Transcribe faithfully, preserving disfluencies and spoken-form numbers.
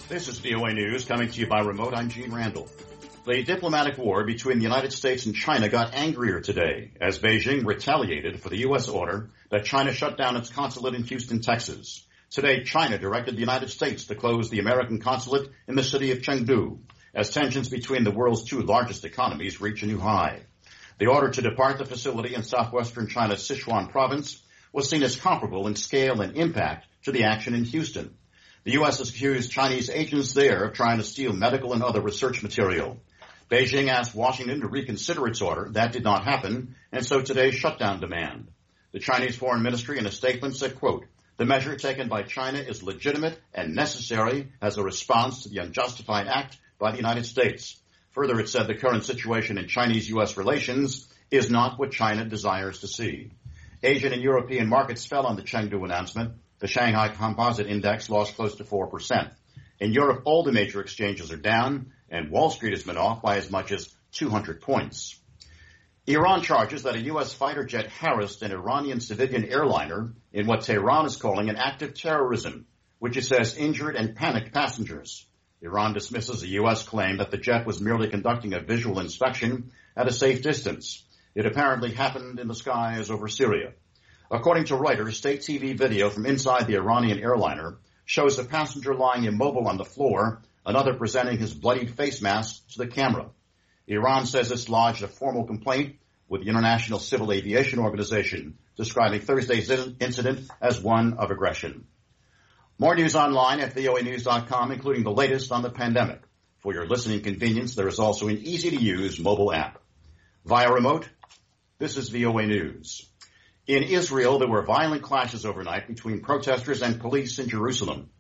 This is V O A News, coming to you by remote. I'm Gene Randall. The diplomatic war between the United States and China got angrier today as Beijing retaliated for the U S order that China shut down its consulate in Houston, Texas. Today, China directed the United States to close the American consulate in the city of Chengdu as tensions between the world's two largest economies reach a new high. The order to depart the facility in southwestern China's Sichuan province was seen as comparable in scale and impact to the action in Houston. The U S has accused Chinese agents there of trying to steal medical and other research material. Beijing asked Washington to reconsider its order. That did not happen, and so today's shutdown demand. The Chinese Foreign Ministry in a statement said, quote, "The measure taken by China is legitimate and necessary as a response to the unjustified act by the United States." Further, it said the current situation in Chinese-U S relations is not what China desires to see. Asian and European markets fell on the Chengdu announcement. The Shanghai Composite Index lost close to four percent. In Europe, all the major exchanges are down, and Wall Street has been off by as much as two hundred points. Iran charges that a U S fighter jet harassed an Iranian civilian airliner in what Tehran is calling an act of terrorism, which it says injured and panicked passengers. Iran dismisses a U S claim that the jet was merely conducting a visual inspection at a safe distance. It apparently happened in the skies over Syria. According to Reuters, state T V video from inside the Iranian airliner shows a passenger lying immobile on the floor, another presenting his bloodied face mask to the camera. Iran says it's lodged a formal complaint with the International Civil Aviation Organization, describing Thursday's incident as one of aggression. More news online at V O A news dot com, including the latest on the pandemic. For your listening convenience, there is also an easy-to-use mobile app. Via remote, this is V O A News. In Israel, there were violent clashes overnight between protesters and police in Jerusalem.